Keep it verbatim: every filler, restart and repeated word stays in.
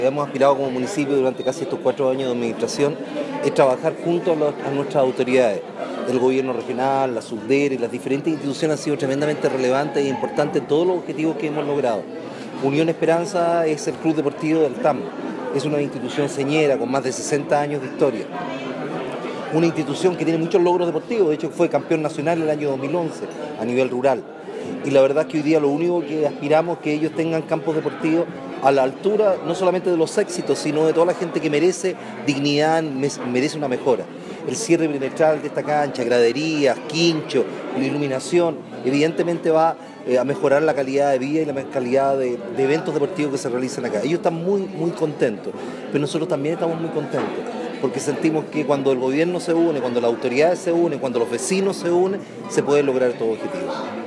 Hemos aspirado como municipio durante casi estos cuatro años de administración es trabajar junto a, los, a nuestras autoridades. El gobierno regional, la SUDER y las diferentes instituciones han sido tremendamente relevantes e importantes en todos los objetivos que hemos logrado. Unión Esperanza es el club deportivo del T A M, es una institución señera con más de sesenta años de historia. Una institución que tiene muchos logros deportivos, de hecho fue campeón nacional en el año dos mil once a nivel rural. Y la verdad es que hoy día lo único que aspiramos es que ellos tengan campos deportivos a la altura no solamente de los éxitos, sino de toda la gente que merece dignidad, merece una mejora. El cierre perimetral de esta cancha, graderías, quincho, la iluminación, evidentemente va eh, a mejorar la calidad de vida y la calidad de, de eventos deportivos que se realizan acá. Ellos están muy, muy contentos, pero nosotros también estamos muy contentos, porque sentimos que cuando el gobierno se une, cuando las autoridades se unen, cuando los vecinos se unen, se pueden lograr estos objetivos.